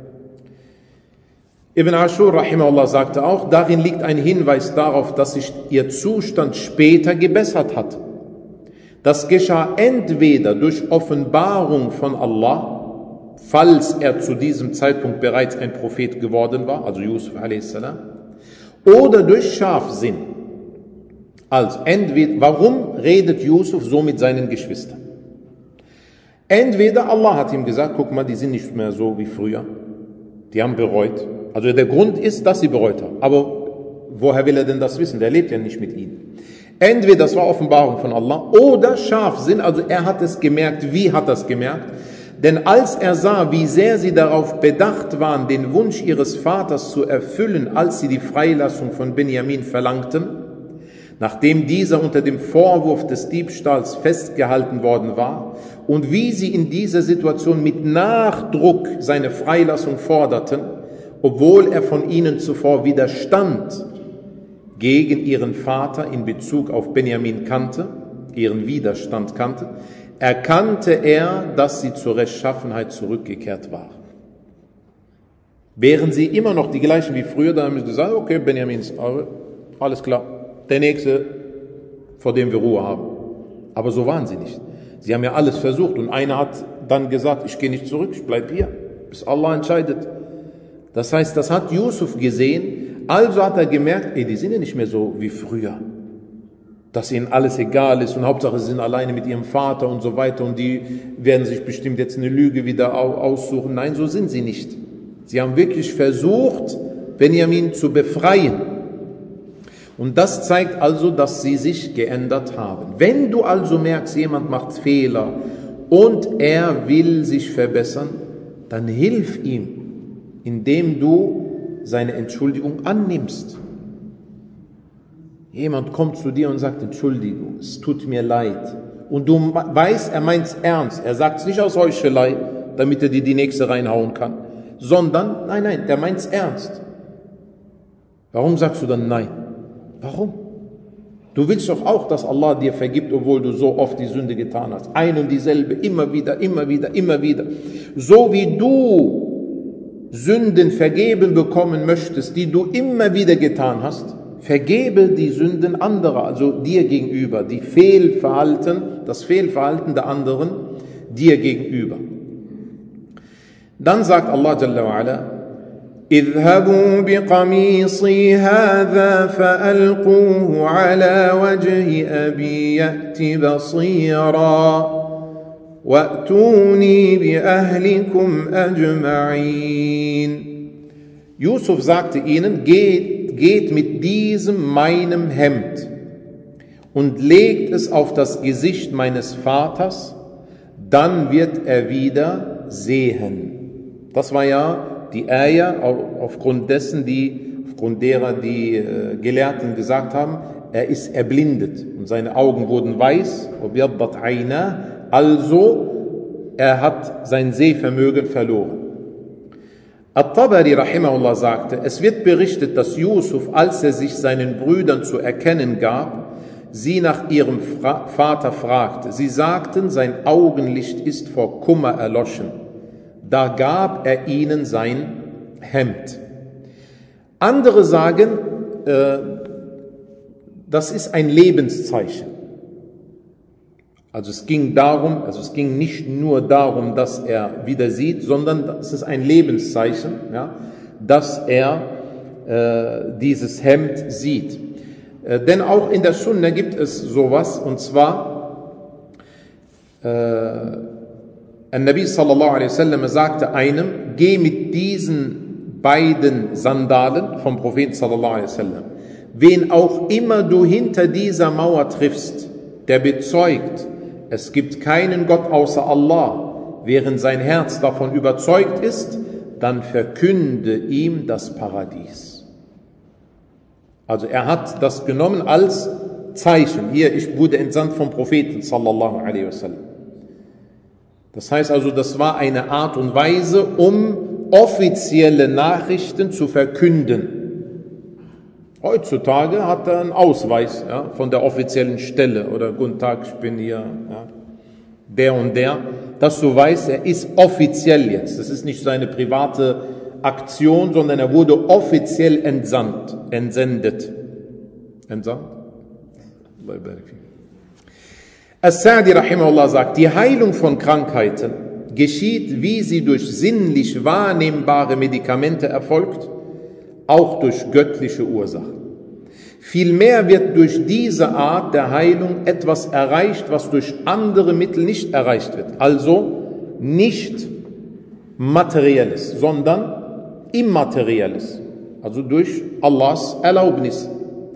Ibn Ashur rahimahullah sagte auch, darin liegt ein Hinweis darauf, dass sich ihr Zustand später gebessert hat. Das geschah entweder durch Offenbarung von Allah, falls er zu diesem Zeitpunkt bereits ein Prophet geworden war, also Yusuf a s, oder durch Scharfsinn. Also entweder, warum redet Yusuf so mit seinen Geschwistern? Entweder Allah hat ihm gesagt, guck mal, die sind nicht mehr so wie früher, die haben bereut. Also der Grund ist, dass sie bereut haben. Aber woher will er denn das wissen? Der lebt ja nicht mit ihnen. Entweder das war Offenbarung von Allah oder Scharfsinn, also er hat es gemerkt. Wie hat er es gemerkt? Denn als er sah, wie sehr sie darauf bedacht waren, den Wunsch ihres Vaters zu erfüllen, als sie die Freilassung von Benjamin verlangten, nachdem dieser unter dem Vorwurf des Diebstahls festgehalten worden war, und wie sie in dieser Situation mit Nachdruck seine Freilassung forderten, obwohl er von ihnen zuvor Widerstand gegen ihren Vater in Bezug auf Benjamin kannte, ihren Widerstand kannte, erkannte er, dass sie zur Rechtschaffenheit zurückgekehrt waren. Wären sie immer noch die gleichen wie früher, dann haben sie gesagt, okay, Benjamin ist alles klar, der Nächste, vor dem wir Ruhe haben. Aber so waren sie nicht. Sie haben ja alles versucht und einer hat dann gesagt, ich gehe nicht zurück, ich bleibe hier, bis Allah entscheidet. Das heißt, das hat Yusuf gesehen, also hat er gemerkt, ey, die sind ja nicht mehr so wie früher, dass ihnen alles egal ist und Hauptsache sie sind alleine mit ihrem Vater und so weiter und die werden sich bestimmt jetzt eine Lüge wieder aussuchen. Nein, so sind sie nicht. Sie haben wirklich versucht, Benjamin zu befreien. Und das zeigt also, dass sie sich geändert haben. Wenn du also merkst, jemand macht Fehler und er will sich verbessern, dann hilf ihm, indem du seine Entschuldigung annimmst. Jemand kommt zu dir und sagt, Entschuldigung, es tut mir leid. Und du weißt, er meint es ernst. Er sagt es nicht aus Heuchelei, damit er dir die nächste reinhauen kann. Sondern, nein, nein, der meint es ernst. Warum sagst du dann nein? Warum? Du willst doch auch, dass Allah dir vergibt, obwohl du so oft die Sünde getan hast. Ein und dieselbe, immer wieder, immer wieder, immer wieder. So wie du Sünden vergeben bekommen möchtest, die du immer wieder getan hast, vergebe die Sünden anderer, also dir gegenüber, die Fehlverhalten, das Fehlverhalten der anderen dir gegenüber. Dann sagt Allah Jalla wa Ala, اذهبوا بقميصي هذا فألقوه على وجه أبي يأت بصيرا وأتوني بأهلكم أجمعين. Yusuf sagte ihnen, geht, geht mit diesem meinem Hemd und legt es auf das Gesicht meines Vaters, dann wird er wieder sehen. Das war ja die Ayah, aufgrund dessen, die, aufgrund derer die äh, Gelehrten gesagt haben, er ist erblindet und seine Augen wurden weiß, also er hat sein Sehvermögen verloren. At-Tabari rahimahullah sagte, es wird berichtet, dass Yusuf, als er sich seinen Brüdern zu erkennen gab, sie nach ihrem Fra- Vater fragte. Sie sagten, sein Augenlicht ist vor Kummer erloschen. Da gab er ihnen sein Hemd. Andere sagen, äh, das ist ein Lebenszeichen. Also es ging darum, also es ging nicht nur darum, dass er wieder sieht, sondern es ist ein Lebenszeichen, ja, dass er äh, dieses Hemd sieht. Äh, denn auch in der Sunna gibt es sowas, und zwar äh, An-Nabi sallallahu alaihi wasallam sagte einem, geh mit diesen beiden Sandalen vom Propheten sallallahu alaihi wasallam. Wen auch immer du hinter dieser Mauer triffst, der bezeugt, es gibt keinen Gott außer Allah, während sein Herz davon überzeugt ist, dann verkünde ihm das Paradies. Also er hat das genommen als Zeichen. Hier, ich wurde entsandt vom Propheten sallallahu alaihi wasallam. Das heißt also, das war eine Art und Weise, um offizielle Nachrichten zu verkünden. Heutzutage hat er einen Ausweis, ja, von der offiziellen Stelle oder guten Tag, ich bin hier, ja, der und der, dass du weißt, er ist offiziell jetzt. Das ist nicht seine private Aktion, sondern er wurde offiziell entsandt, entsendet. Entsandt? As-Sa'di rahimahullah sagt, die Heilung von Krankheiten geschieht, wie sie durch sinnlich wahrnehmbare Medikamente erfolgt, auch durch göttliche Ursachen. Vielmehr wird durch diese Art der Heilung etwas erreicht, was durch andere Mittel nicht erreicht wird. Also nicht Materielles, sondern Immaterielles. Also durch Allahs Erlaubnis.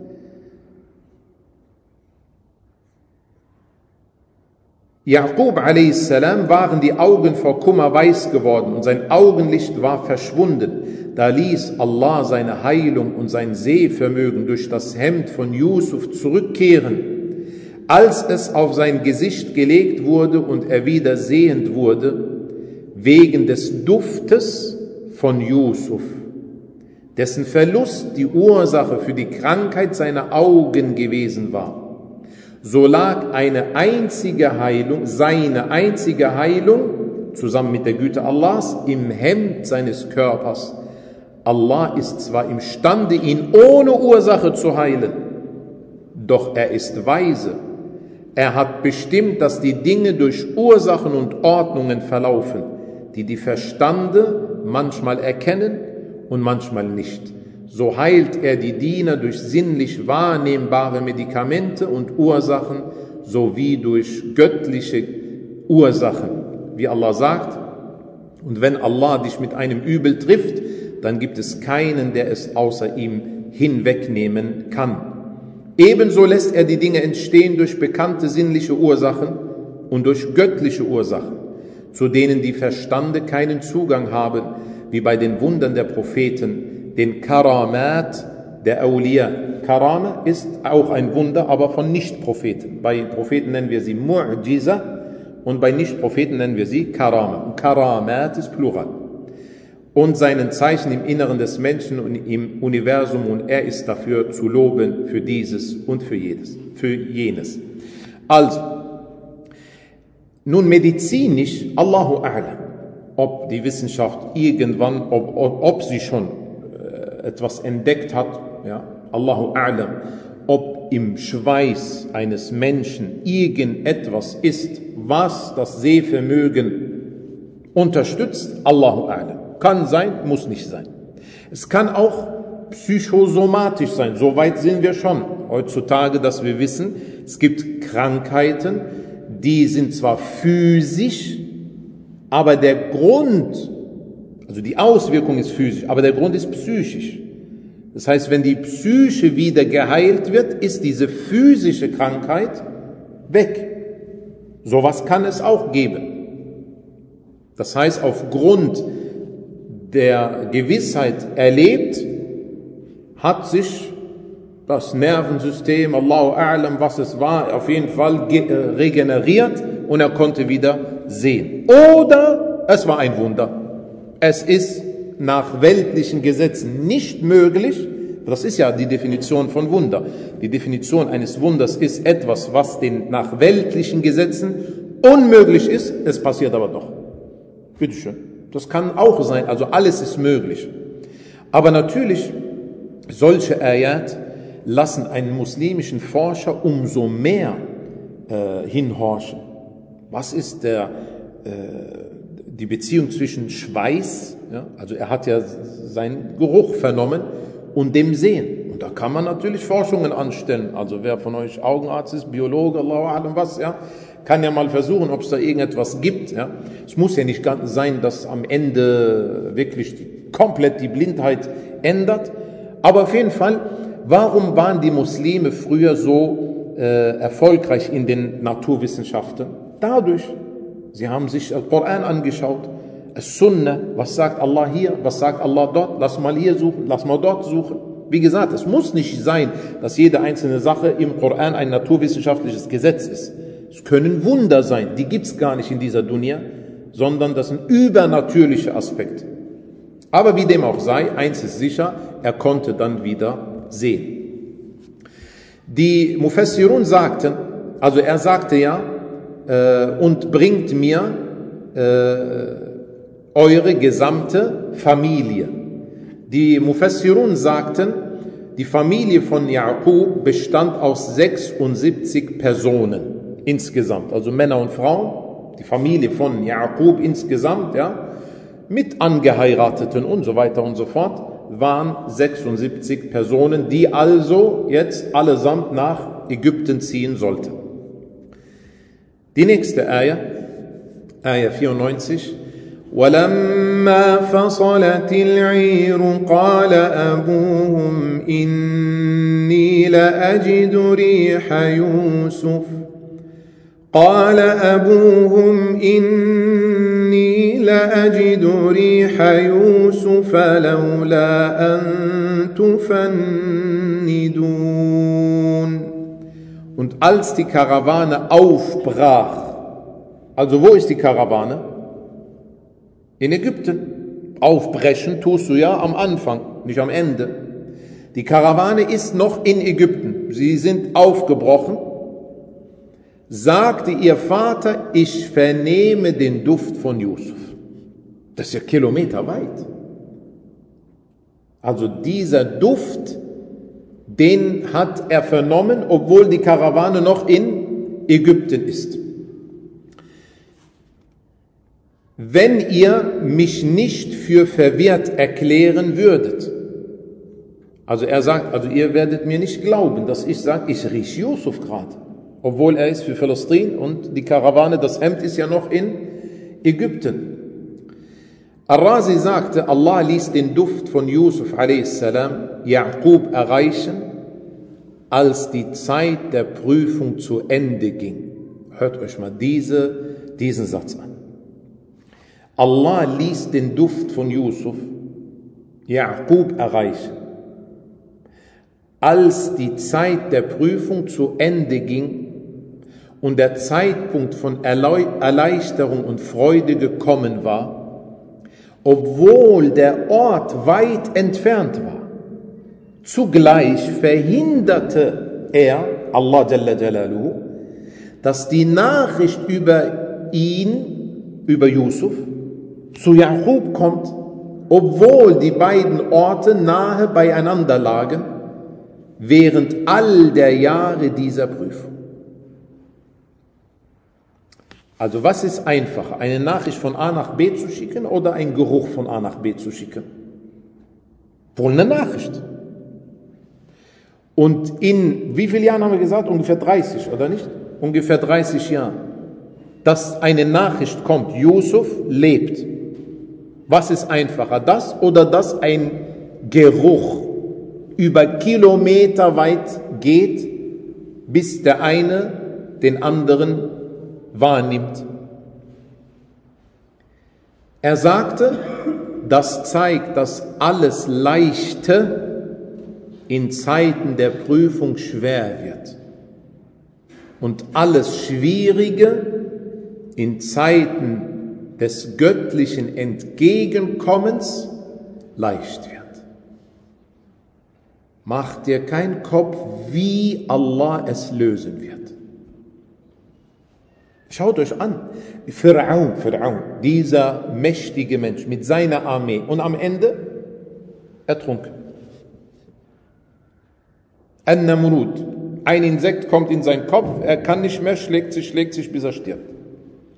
Jaqub a.s. waren die Augen vor Kummer weiß geworden und sein Augenlicht war verschwunden. Da ließ Allah seine Heilung und sein Sehvermögen durch das Hemd von Yusuf zurückkehren. Als es auf sein Gesicht gelegt wurde und er wieder sehend wurde, wegen des Duftes von Yusuf, dessen Verlust die Ursache für die Krankheit seiner Augen gewesen war. So lag eine einzige Heilung, seine einzige Heilung, zusammen mit der Güte Allahs, im Hemd seines Körpers. Allah ist zwar imstande, ihn ohne Ursache zu heilen, doch er ist weise. Er hat bestimmt, dass die Dinge durch Ursachen und Ordnungen verlaufen, die die Verstande manchmal erkennen und manchmal nicht. So heilt er die Diener durch sinnlich wahrnehmbare Medikamente und Ursachen sowie durch göttliche Ursachen. Wie Allah sagt, und wenn Allah dich mit einem Übel trifft, dann gibt es keinen, der es außer ihm hinwegnehmen kann. Ebenso lässt er die Dinge entstehen durch bekannte sinnliche Ursachen und durch göttliche Ursachen, zu denen die Verstande keinen Zugang haben, wie bei den Wundern der Propheten, den Karamat der Awliya. Karama ist auch ein Wunder, aber von Nicht-Propheten. Bei Propheten nennen wir sie Mu'jiza und bei Nicht-Propheten nennen wir sie Karama. Und Karamat ist Plural. Und seinen Zeichen im Inneren des Menschen und im Universum, und er ist dafür zu loben, für dieses und für jedes, für jenes. Also, nun medizinisch, Allahu A'lam, ob die Wissenschaft irgendwann, ob, ob, ob sie schon äh, etwas entdeckt hat, ja, Allahu A'lam, ob im Schweiß eines Menschen irgendetwas ist, was das Sehvermögen unterstützt, Allahu A'lam. Kann sein, muss nicht sein. Es kann auch psychosomatisch sein, so weit sind wir schon heutzutage, dass wir wissen, es gibt Krankheiten, die sind zwar physisch, aber der Grund, also die Auswirkung ist physisch, aber der Grund ist psychisch. Das heißt, wenn die Psyche wieder geheilt wird, ist diese physische Krankheit weg. Sowas kann es auch geben. Das heißt, aufgrund der Gewissheit erlebt, hat sich das Nervensystem, Allahu A'lam, was es war, auf jeden Fall regeneriert und er konnte wieder sehen. Oder es war ein Wunder. Es ist nach weltlichen Gesetzen nicht möglich, das ist ja die Definition von Wunder. Die Definition eines Wunders ist etwas, was den nach weltlichen Gesetzen unmöglich ist, es passiert aber doch. Bitteschön. Das kann auch sein, also alles ist möglich. Aber natürlich, solche Ayat lassen einen muslimischen Forscher umso mehr äh, hinhorchen. Was ist der, äh, die Beziehung zwischen Schweiß, ja, also er hat ja seinen Geruch vernommen, und dem Sehen? Und da kann man natürlich Forschungen anstellen. Also wer von euch Augenarzt ist, Biologe, Allahu A'lam was, ja, kann ja mal versuchen, ob es da irgendetwas gibt. Ja. Es muss ja nicht sein, dass am Ende wirklich die, komplett die Blindheit ändert. Aber auf jeden Fall, warum waren die Muslime früher so äh, erfolgreich in den Naturwissenschaften? Dadurch, sie haben sich den Koran angeschaut, das Sunnah, was sagt Allah hier, was sagt Allah dort, lass mal hier suchen, lass mal dort suchen. Wie gesagt, es muss nicht sein, dass jede einzelne Sache im Koran ein naturwissenschaftliches Gesetz ist. Es können Wunder sein, die gibt's gar nicht in dieser Dunya, sondern das sind übernatürliche Aspekte. Aber wie dem auch sei, eins ist sicher, er konnte dann wieder sehen. Die Mufassirun sagten, also er sagte ja, äh, und bringt mir äh, eure gesamte Familie. Die Mufassirun sagten, die Familie von Jaqub bestand aus sechsundsiebzig Personen insgesamt, also Männer und Frauen, die Familie von Jaqub insgesamt, ja, mit Angeheirateten und so weiter und so fort, waren sechsundsiebzig Personen, die also jetzt allesamt nach Ägypten ziehen sollten. Die nächste Ayah, Ayah vierundneunzig, وَلَمَّا فَصَلَتِ الْعِيرُ قَالَ أَبُوهُمْ إِنِّي لَأَجِدُ رِيحَ يُوسُفَ قَالَ أَبُوهُمْ إِنِّي لَأَجِدُ رِيحَ يُوسُفَ لَوْلَا أَن تُفَنِّدُونَ. Und als die Karawane aufbrach, also wo ist die Karawane? In Ägypten. Aufbrechen tust du ja am Anfang, nicht am Ende. Die Karawane ist noch in Ägypten. Sie sind aufgebrochen. Sagte ihr Vater, ich vernehme den Duft von Yusuf. Das ist ja kilometerweit. Also dieser Duft, den hat er vernommen, obwohl die Karawane noch in Ägypten ist. Wenn ihr mich nicht für verwirrt erklären würdet, also er sagt, also ihr werdet mir nicht glauben, dass ich sage, ich rieche Yusuf gerade, obwohl er ist für Palästina und die Karawane, das Hemd ist ja noch in Ägypten. Ar-Razi sagte, Allah ließ den Duft von Yusuf a s. Jaqub erreichen, als die Zeit der Prüfung zu Ende ging. Hört euch mal diese, diesen Satz an. Allah ließ den Duft von Yusuf, Jaqub, erreichen, als die Zeit der Prüfung zu Ende ging und der Zeitpunkt von Erleichterung und Freude gekommen war, obwohl der Ort weit entfernt war. Zugleich verhinderte er, Allah Jalla Jalaluhu, dass die Nachricht über ihn, über Yusuf, zu Jaqub kommt, obwohl die beiden Orte nahe beieinander lagen, während all der Jahre dieser Prüfung. Also was ist einfacher, eine Nachricht von A nach B zu schicken oder ein Geruch von A nach B zu schicken? Wohl eine Nachricht. Und in wie vielen Jahren haben wir gesagt? Ungefähr dreißig, oder nicht? Ungefähr dreißig Jahren. Dass eine Nachricht kommt, Yusuf lebt. Was ist einfacher, das oder dass ein Geruch über Kilometer weit geht, bis der eine den anderen wahrnimmt? Er sagte, das zeigt, dass alles Leichte in Zeiten der Prüfung schwer wird und alles Schwierige in Zeiten des göttlichen Entgegenkommens leicht wird. Macht dir keinen Kopf, wie Allah es lösen wird. Schaut euch an, Fir'aun, Fir'aun, dieser mächtige Mensch mit seiner Armee und am Ende ertrunken. An-Namrud, ein Insekt kommt in seinen Kopf, er kann nicht mehr, schlägt sich, schlägt sich, bis er stirbt.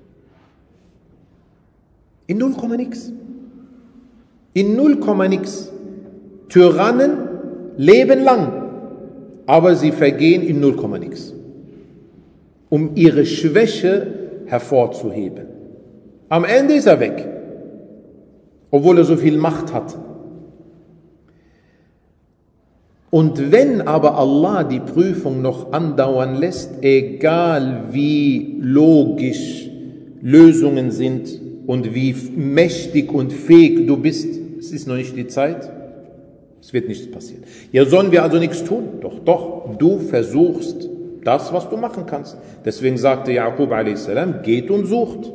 In null Komma nix. In null Komma nix. Tyrannen leben lang, aber sie vergehen in null Komma nix. Um ihre Schwäche hervorzuheben. Am Ende ist er weg, obwohl er so viel Macht hat. Und wenn aber Allah die Prüfung noch andauern lässt, egal wie logisch Lösungen sind und wie mächtig und fähig du bist, es ist noch nicht die Zeit, es wird nichts passieren. Ja, sollen wir also nichts tun? Doch, doch, du versuchst das, was du machen kannst. Deswegen sagte Jaqub a s, geht und sucht.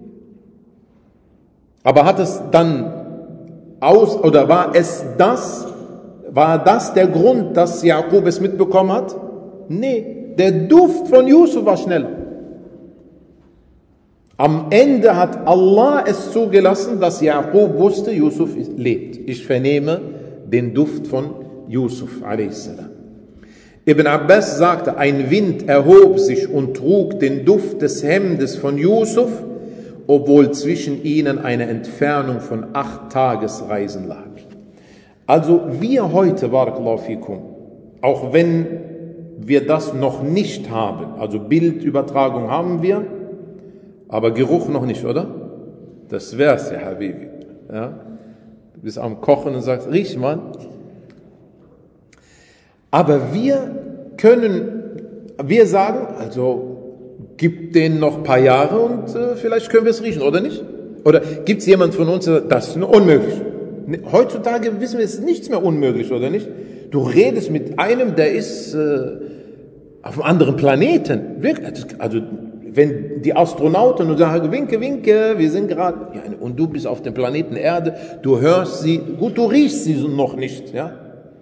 Aber hat es dann aus, oder war es das, war das der Grund, dass Jaqub es mitbekommen hat? Nee, der Duft von Yusuf war schneller. Am Ende hat Allah es zugelassen, dass Jaqub wusste, Yusuf lebt. Ich vernehme den Duft von Yusuf a s. Ibn Abbas sagte, ein Wind erhob sich und trug den Duft des Hemdes von Yusuf, obwohl zwischen ihnen eine Entfernung von acht Tagesreisen lag. Also wir heute, barakallahu fikum, auch wenn wir das noch nicht haben, also Bildübertragung haben wir, aber Geruch noch nicht, oder? Das wär's, ja, Habibi. Ja? Du bist am Kochen und sagst, riech mal. Aber wir können, wir sagen, also gib denen noch ein paar Jahre und äh, vielleicht können wir es riechen, oder nicht? Oder gibt es jemand von uns, der das ist unmöglich? Heutzutage wissen wir, es ist nichts mehr unmöglich, oder nicht? Du redest mit einem, der ist äh, auf einem anderen Planeten. Also wenn die Astronauten und sagen, winke, winke, wir sind gerade, ja, und du bist auf dem Planeten Erde, du hörst sie, gut, du riechst sie noch nicht, ja.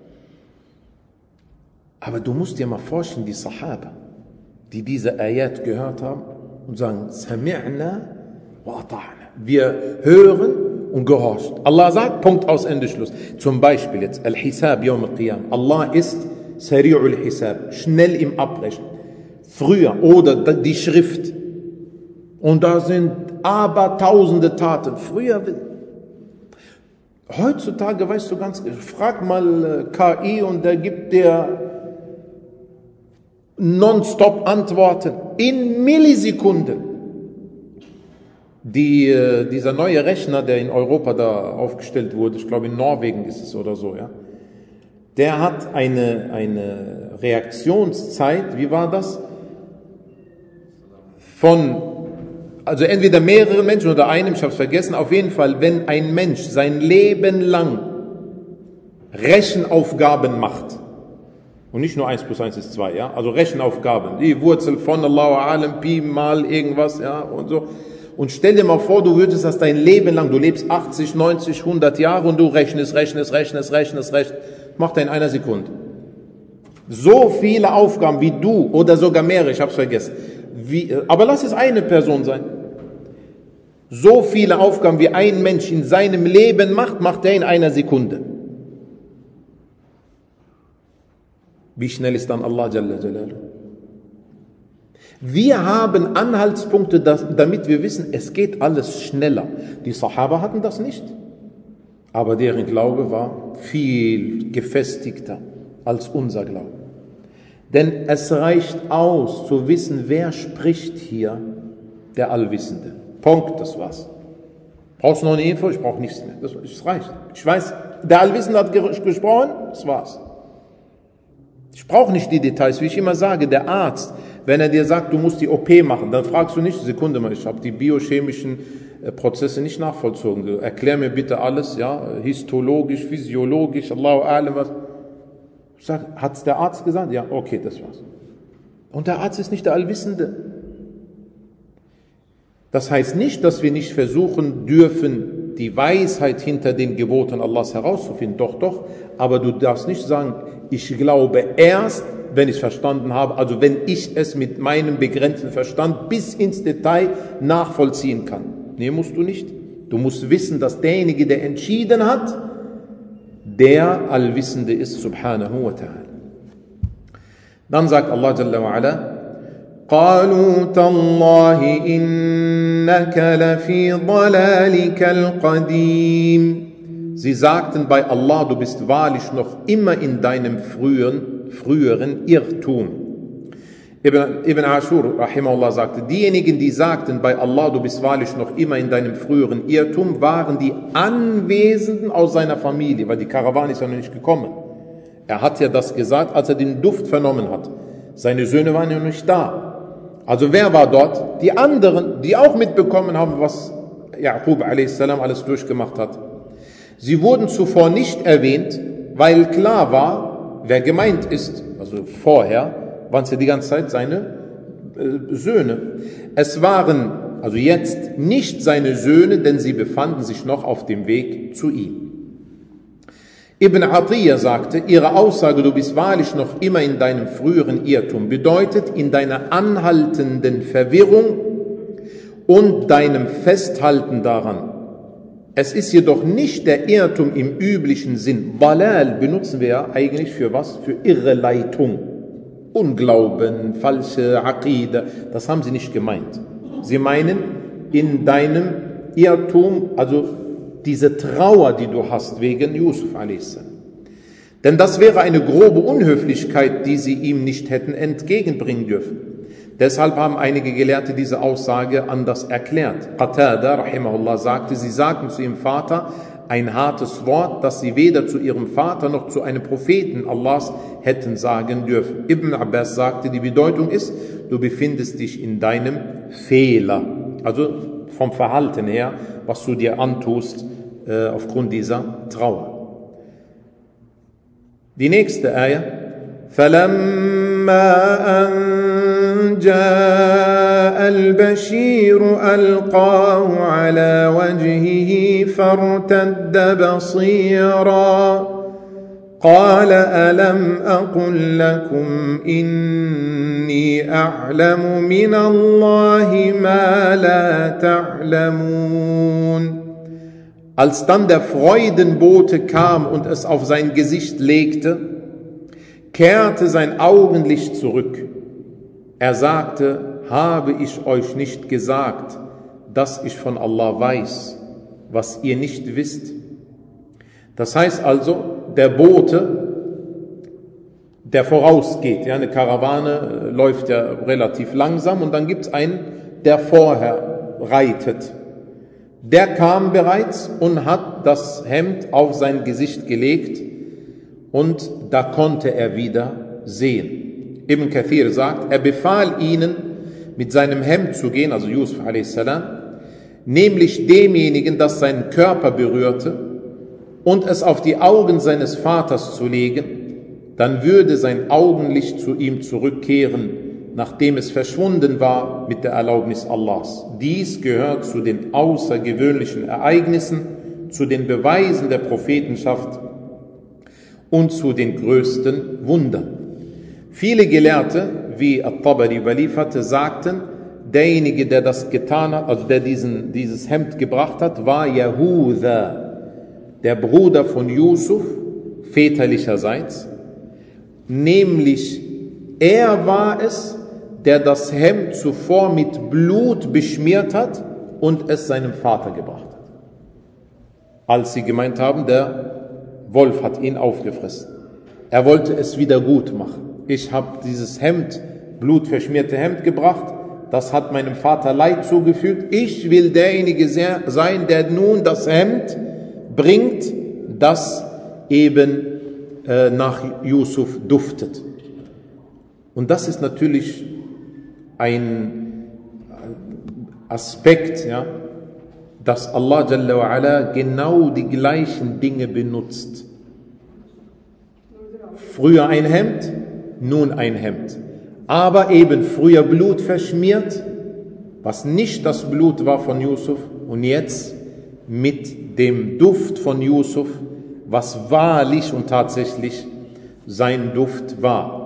Aber du musst dir mal vorstellen, die Sahaba, die diese Ayat gehört haben und sagen, Sami'na wa ata'na. Wir hören und gehorchen. Allah sagt, Punkt aus, Ende, Schluss. Zum Beispiel jetzt, Al-Hisab, Yawm al-Qiyam. Allah ist Sari'ul Hisab, schnell im Abrechnen. Früher, oder die Schrift. Und da sind aber tausende Taten. Früher, heutzutage weißt du ganz, frag mal K I und der gibt dir nonstop Antworten. In Millisekunden. Die, dieser neue Rechner, der in Europa da aufgestellt wurde, ich glaube in Norwegen ist es oder so, ja, der hat eine, eine Reaktionszeit, wie war das? Von, also entweder mehrere Menschen oder einem, ich habe es vergessen, auf jeden Fall, wenn ein Mensch sein Leben lang Rechenaufgaben macht, und nicht nur eins plus eins ist zwei, ja, also Rechenaufgaben, die Wurzel von Allahu Alam, Pi mal irgendwas, ja, und so. Und stell dir mal vor, du würdest das dein Leben lang, du lebst achtzig, neunzig, hundert Jahre und du rechnest, rechnest, rechnest, rechnest, rechnest, macht er in einer Sekunde. So viele Aufgaben wie du oder sogar mehrere, ich hab's vergessen. Wie, aber lass es eine Person sein. So viele Aufgaben wie ein Mensch in seinem Leben macht, macht er in einer Sekunde. Wie schnell ist dann Allah Jalla Jalaluhu? Wir haben Anhaltspunkte, damit wir wissen, es geht alles schneller. Die Sahaba hatten das nicht, aber deren Glaube war viel gefestigter als unser Glaube. Denn es reicht aus, zu wissen, wer spricht hier, der Allwissende. Punkt, das war's. Brauchst du noch eine Info? Ich brauche nichts mehr. Das, das reicht. Ich weiß, der Allwissende hat gesprochen, das war's. Ich brauche nicht die Details, wie ich immer sage, der Arzt, wenn er dir sagt, du musst die O P machen, dann fragst du nicht, Sekunde mal, ich habe die biochemischen Prozesse nicht nachvollzogen. Erklär mir bitte alles, ja, histologisch, physiologisch, Allahu A'lam, was. Sag, hat's der Arzt gesagt? Ja, okay, das war's. Und der Arzt ist nicht der Allwissende. Das heißt nicht, dass wir nicht versuchen dürfen, die Weisheit hinter den Geboten Allahs herauszufinden. Doch, doch. Aber du darfst nicht sagen, ich glaube erst, wenn ich es verstanden habe, also wenn ich es mit meinem begrenzten Verstand bis ins Detail nachvollziehen kann. Nee, musst du nicht. Du musst wissen, dass derjenige, der entschieden hat, der Allwissende ist, subhanahu wa ta'ala. Dann sagt Allah Jalla wa ala, قالوا تالله إن إنك لفي ضلالك القديم. Sie sagten bei Allah, du bist wahrlich noch immer in deinem frühen, früheren Irrtum. Ibn, Ibn Ashur, rahimahullah, sagte, diejenigen, die sagten bei Allah, du bist wahrlich noch immer in deinem früheren Irrtum, waren die Anwesenden aus seiner Familie, weil die Karawane ist ja noch nicht gekommen. Er hat ja das gesagt, als er den Duft vernommen hat. Seine Söhne waren ja noch nicht da. Also wer war dort? Die anderen, die auch mitbekommen haben, was Jaqub a s. alles durchgemacht hat. Sie wurden zuvor nicht erwähnt, weil klar war, wer gemeint ist. Also vorher waren es ja die ganze Zeit seine äh, Söhne. Es waren also jetzt nicht seine Söhne, denn sie befanden sich noch auf dem Weg zu ihm. Ibn Atiyya sagte, ihre Aussage, du bist wahrlich noch immer in deinem früheren Irrtum, bedeutet in deiner anhaltenden Verwirrung und deinem Festhalten daran. Es ist jedoch nicht der Irrtum im üblichen Sinn. Dalal benutzen wir ja eigentlich für was? Für Irreleitung. Unglauben, falsche Aqida, das haben sie nicht gemeint. Sie meinen in deinem Irrtum, also diese Trauer, die du hast wegen Yusuf a s. Denn das wäre eine grobe Unhöflichkeit, die sie ihm nicht hätten entgegenbringen dürfen. Deshalb haben einige Gelehrte diese Aussage anders erklärt. Qatada, rahimahullah, sagte, sie sagten zu ihrem Vater ein hartes Wort, das sie weder zu ihrem Vater noch zu einem Propheten Allahs hätten sagen dürfen. Ibn Abbas sagte, die Bedeutung ist, du befindest dich in deinem Fehler. Also vom Verhalten her, was du dir antust, äh, aufgrund dieser Trauer. Die nächste Ayah. فَلَمَّا أَنْ جَاءَ الْبَشِيرُ أَلْقَاهُ عَلَى وَجْهِهِ فَارْتَدَّ بَصِيرًا قَالَ أَلَمْ أَقُلْ لَكُمْ إِنِّي أَعْلَمُ مِنَ اللَّهِ مَا لَا تَعْلَمُونَ. Als dann der Freudenbote kam und es auf sein Gesicht legte, kehrte sein Augenlicht zurück. Er sagte, habe ich euch nicht gesagt, dass ich von Allah weiß, was ihr nicht wisst? Das heißt also, der Bote, der vorausgeht, ja, eine Karawane läuft ja relativ langsam und dann gibt es einen, der vorher reitet. Der kam bereits und hat das Hemd auf sein Gesicht gelegt und da konnte er wieder sehen. Ibn Kathir sagt, er befahl ihnen, mit seinem Hemd zu gehen, also Yusuf a s, nämlich demjenigen, das seinen Körper berührte, und es auf die Augen seines Vaters zu legen, dann würde sein Augenlicht zu ihm zurückkehren, nachdem es verschwunden war mit der Erlaubnis Allahs. Dies gehört zu den außergewöhnlichen Ereignissen, zu den Beweisen der Prophetenschaft und zu den größten Wundern. Viele Gelehrte, wie At-Tabari überlieferte, sagten, derjenige, der das getan hat, also der diesen, dieses Hemd gebracht hat, war Yahuda, der Bruder von Yusuf, väterlicherseits, nämlich er war es, der das Hemd zuvor mit Blut beschmiert hat und es seinem Vater gebracht hat. Als sie gemeint haben, der Wolf hat ihn aufgefressen. Er wollte es wieder gut machen. Ich habe dieses Hemd, blutverschmierte Hemd gebracht, das hat meinem Vater Leid zugefügt. Ich will derjenige sein, der nun das Hemd bringt, das eben äh, nach Yusuf duftet. Und das ist natürlich ein Aspekt, ja, dass Allah Jalla wa Ala genau die gleichen Dinge benutzt. Früher ein Hemd, nun ein Hemd. Aber eben früher Blut verschmiert, was nicht das Blut war von Yusuf, und jetzt mit dem Duft von Yusuf, was wahrlich und tatsächlich sein Duft war.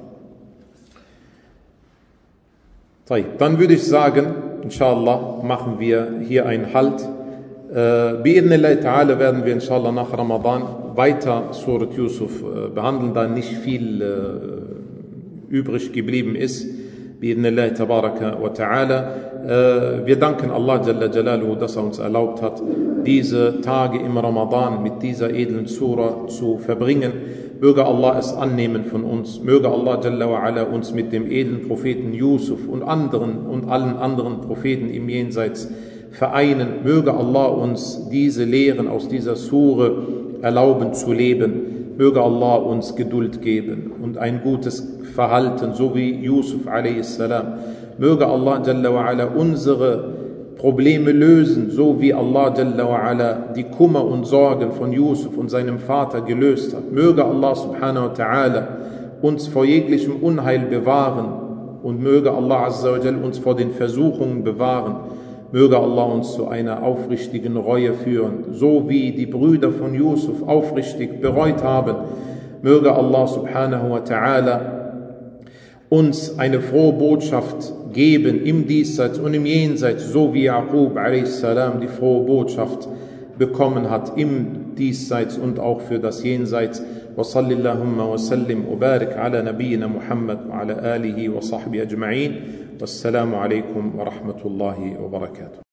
Dann würde ich sagen, inshallah, machen wir hier einen Halt. Bi'idhnillah ta'ala werden wir inshallah nach Ramadan weiter Surat Yusuf behandeln, da nicht viel übrig geblieben ist. bi'idhnillahi tabaraka wa ta'ala. Wir danken Allah Jalla Jalaluhu, dass er uns erlaubt hat, diese Tage im Ramadan mit dieser edlen Sura zu verbringen. Möge Allah es annehmen von uns. Möge Allah Jalla wa Ala uns mit dem edlen Propheten Yusuf und anderen und allen anderen Propheten im Jenseits vereinen. Möge Allah uns diese Lehren aus dieser Sure erlauben zu leben. Möge Allah uns Geduld geben und ein gutes Verhalten, so wie Yusuf a s. Möge Allah Jalla wa Ala unsere Probleme lösen, so wie Allah Jalla wa Ala die Kummer und Sorgen von Yusuf und seinem Vater gelöst hat. Möge Allah subhanahu wa ta'ala uns vor jeglichem Unheil bewahren und möge Allah azza wa jal uns vor den Versuchungen bewahren. Möge Allah uns zu einer aufrichtigen Reue führen, so wie die Brüder von Yusuf aufrichtig bereut haben. Möge Allah subhanahu wa ta'ala uns eine frohe Botschaft geben im Diesseits und im Jenseits, so wie Yaqub a s. die frohe Botschaft bekommen hat im Diesseits und auch für das Jenseits. Wa sallillahumma wa sallim wa barik ala nabiyyina Muhammad wa ala alihi wa sahbihi ajma'in. Wassalamu alaikum wa rahmatullahi wa barakatuh.